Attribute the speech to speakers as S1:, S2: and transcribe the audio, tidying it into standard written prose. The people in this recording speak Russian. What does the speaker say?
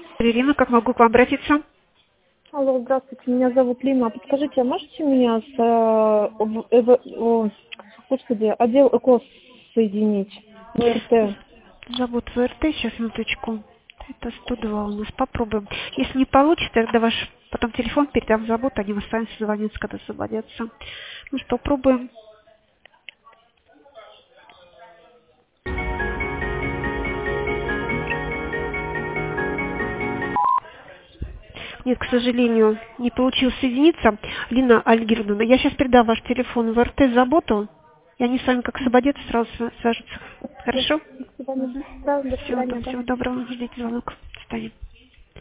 S1: Ирина, как могу к вам обратиться?
S2: Алло, здравствуйте, меня зовут Лина. Подскажите, а можете меня с господи, отдел ЭКОС соединить? ВРТ.
S1: Зовут ВРТ, сейчас минуточку. Это 102 у нас, попробуем. Если не получится, тогда ваш потом телефон передам в завод, они вам станут звониться, когда освободятся. Ну что, пробуем. Нет, к сожалению, не получилось соединиться. Лина Альгердовна, я сейчас передам ваш телефон в РТ заботу, и они с вами как освободятся, сразу свяжутся.
S2: До
S1: Хорошо?
S2: свидания. Да, до
S1: Всего,
S2: свидания, да.
S1: всего доброго, ждите звонок. До свидания.